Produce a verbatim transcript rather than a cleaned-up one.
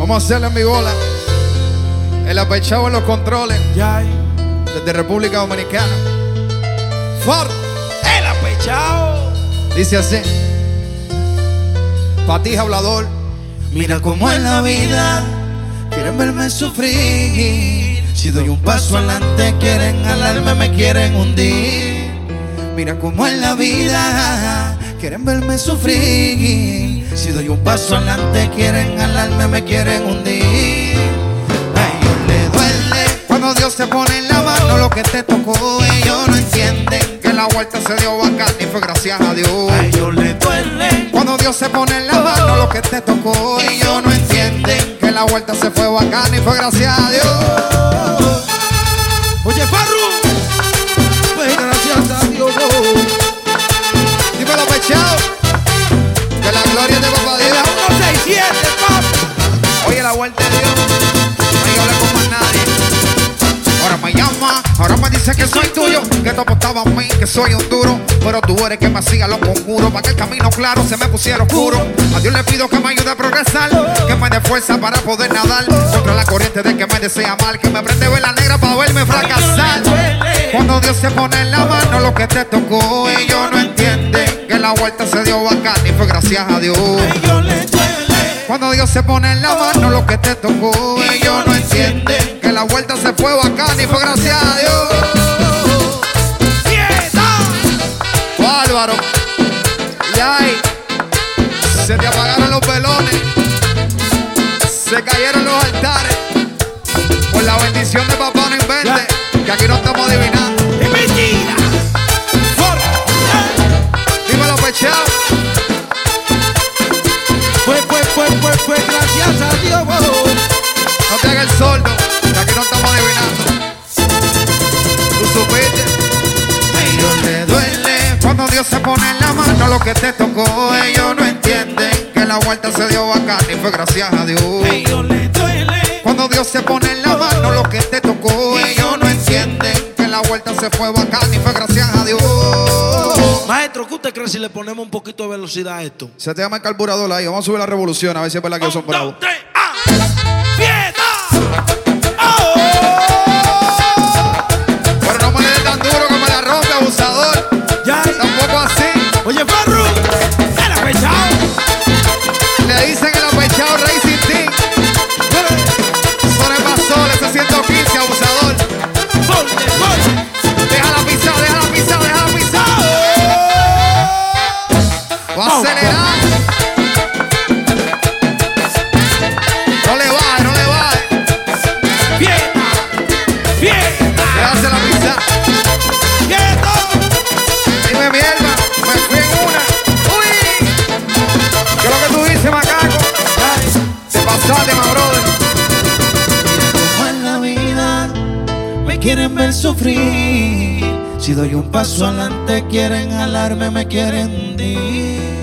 Vamos a hacerle en mi bola. El apechado en los controles. Desde República Dominicana. Ford. El apechado. Dice así. Patija hablador. Mira cómo es la vida, quieren verme sufrir. Si doy un paso adelante quieren jalarme, me quieren hundir. Mira cómo es la vida, quieren verme sufrir. Si doy un paso adelante quieren jalarme, me quieren hundir. A ellos les duele cuando Dios se pone en la mano lo que te tocó. Ellos no entienden que la vuelta se dio bacán y fue gracias a Dios. A ellos les duele cuando Dios se pone en la mano lo que te tocó. Ellos no entienden que la vuelta se fue bacán y fue gracias a Dios. Oye, Farru, pues gracias a Dios. Dímelo, pechado, que la gloria es de papá Dios. uno seis siete, papi. Oye, la vuelta de Dios, no hay que hablar con más nadie. Ahora me llama, ahora me dice que soy tuyo, que tú apostabas a mí, que soy un duro. Pero tú eres que me hacía los conjuros, para que el camino claro se me pusiera oscuro. A Dios le pido que me ayude a progresar, que me dé fuerza para poder nadar contra la corriente de que me desea mal, que me prende vela negra para verme fracasar. Cuando Dios se pone en la mano lo que te tocó, ellos no entienden que la vuelta se dio bacán y fue gracias a Dios. Cuando Dios se pone en la mano lo que te tocó, ellos no entienden que la vuelta se fue bacán y fue gracias a Dios. Bárbaro. Y ay, se te apagaron los velones, se cayeron los altares. Por la bendición de papá no invente, que aquí no estamos adivinando. ¡Es mentira! Dímelo, pechado. Fue, fue, fue, fue, fue gracias a Dios. No te hagas el sordo, que aquí no estamos adivinando. Tú supiste. A ellos les duele cuando Dios se pone en la mano lo que te tocó. Ellos no entienden que la vuelta se dio bacán y fue gracias a Dios. A ellos les duele cuando Dios se pone en la mano lo que te tocó. Ellos no entienden que la vuelta se fue bacán y fue gracias a Dios. Maestro, ¿qué usted cree si le ponemos un poquito de velocidad a esto? Se te llama el carburador ahí. Vamos a subir la revolución a ver si es verdad que ellos son bravos. ¡Fiesta! ¡Oh! Pero no me le den tan duro que me la rompe, abusador. Ya. Tampoco así. Oye, Farru, el apechado. Le dicen el apechado Racing Team. Son el más sol, ese ciento quince, abusador. Ponte, ponte. Déjala pisar, déjala pisar, déjala pisar. Va a acelerar. No le baje, no le baje. Fiesta, fiesta. Déjasela pisar. ¡Quieto! Dime mierda, me fui en una. Uy. ¿Qué es lo que tú dices, macaco? Te pasaste, my brother. Como en la vida me quieren ver sufrir. Si doy un paso adelante quieren jalarme, me quieren hundir.